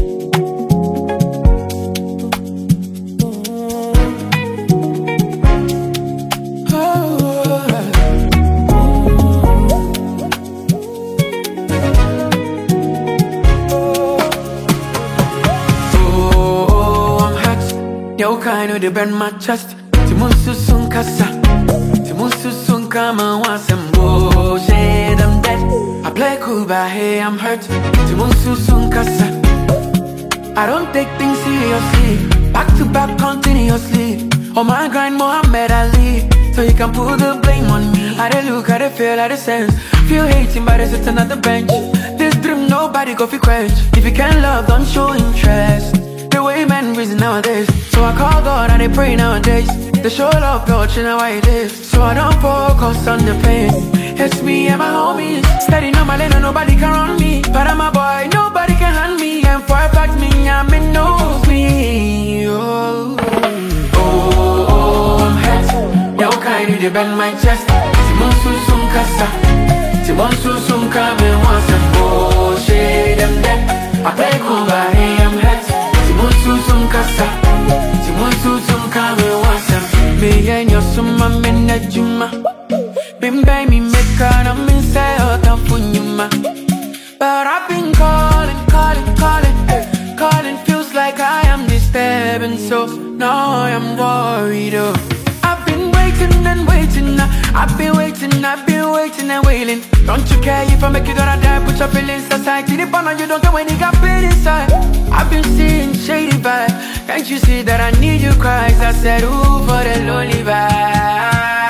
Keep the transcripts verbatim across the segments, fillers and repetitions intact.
Yo kind of the bend my chest. Timusu sun kasa. Timusu sun kama wasembo. Shade I'm dead. I play cool but hey I'm hurt. Timusu sun kasa. I don't take things seriously. Back to back continuously. On my grind Muhammad Ali. So you can put the blame on me. I dey look, I dey feel, I dey sense. Feel hating but they sitting at the bench. This dream nobody go fi quench. If you can't love don't show interest. The way men reason nowadays. So I call God and I pray nowadays. They show love, but you know why it is. So I don't focus on the pain. It's me and my homies. Steady on my lane and nobody can run me. But I'm a boy, nobody can hand me. And for a fact me, I'm in knows me. Oh, oh, oh, I'm hurt. Yo, kind of bend my chest. Timonsu sum kasa. Timonsu sum kame wansa. Oh, shade them dead. I play cool but hey, I'm hurt. Timonsu sum kasa. Timonsu sum kame wansa. Me and your summa men na juma. Bim by me make an I'm inside out of funyuma. But I've been calling, calling, calling, eh. Calling feels like I am disturbing. So now I am worried. Oh. I've been waiting and waiting. uh, I've been waiting, I've been waiting and waiting. Don't you care if I make you gonna die? Put your feelings aside. Keep it on you don't care when you got pain inside. I've been seeing shady vibes. Can't you see that I need you cries? I said ooh for the lonely vibe.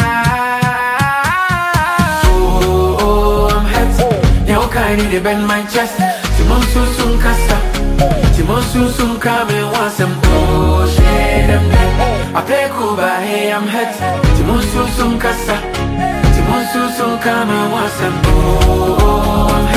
Oh, oh, I'm hurt. Yo kind of bend my chest. Timonsu sum kasa. Timonsu sum kame wansem. Oh shit them dead. I play cool but hey I'm hurt. Timonsu sum kasa. Timonsu sum kame wansem. Oh, oh, I'm hurt.